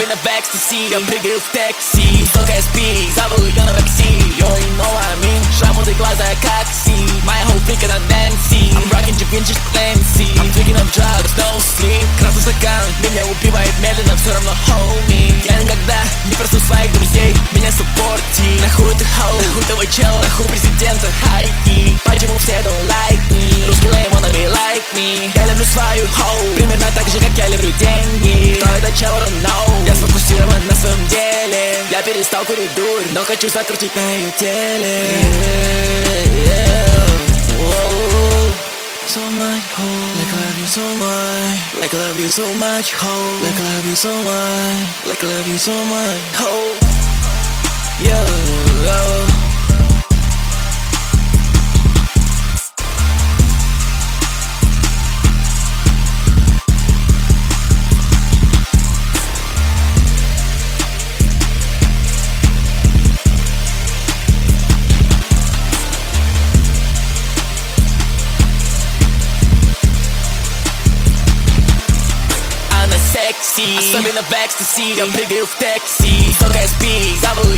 Особенно в экстаси, я прыгаю в такси. Высокая спи, зову ее на такси. You know what I mean, шрамы глаза как си. My whole freak на Nancy. I'm rocking the vintage Clancy. I'm taking up drugs, no sleep. Красный стакан меня убивает медленно, все равно homie. Я никогда не прошу своих друзей, меня суппорти. Нахуй ты хоу, нахуй твой чел, нахуй президента хайки. Почему все don't like me? Русский lame wanna be like me. Я люблю свою хоу, примерно так же, как я люблю деньги. Кто это чел, I don't know. Я сфокусирован на своем деле. Я перестал курить дурь, но хочу закрутить на ее теле. So much hope, like I love you so much, like I love you so much hope, like I love you so much, like I love you so much hope. Yo. Особенно в экстаси, я прыгаю в такси. Высокая спи, зову